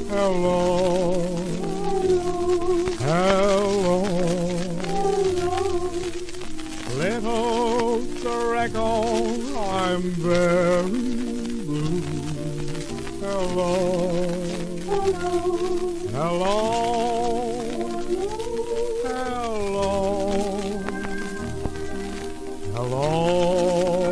Hello, hello, little Greco, I'm very blue. Hello, hello, hello, hello.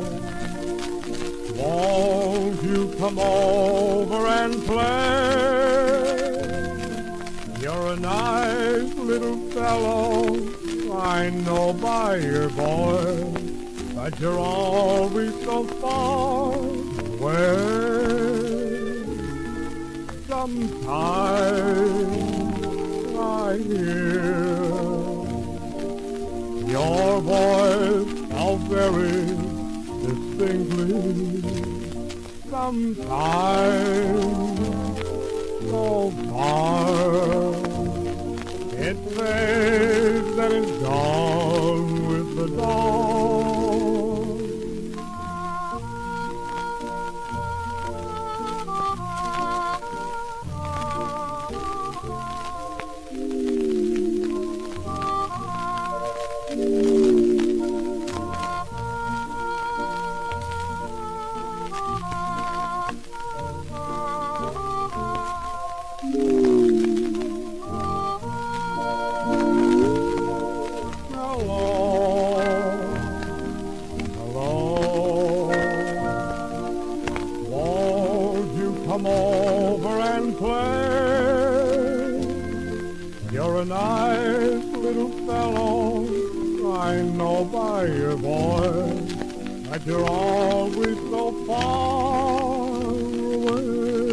Won't you come over and play? You're a nice little fellow, I know by your voice, but you're always so far away. Sometimes I hear your voice how very distinctly. Sometimes so far it fades and is gone with the dawn. Come over and play. You're a nice little fellow, I know by your voice, but you're always so far away.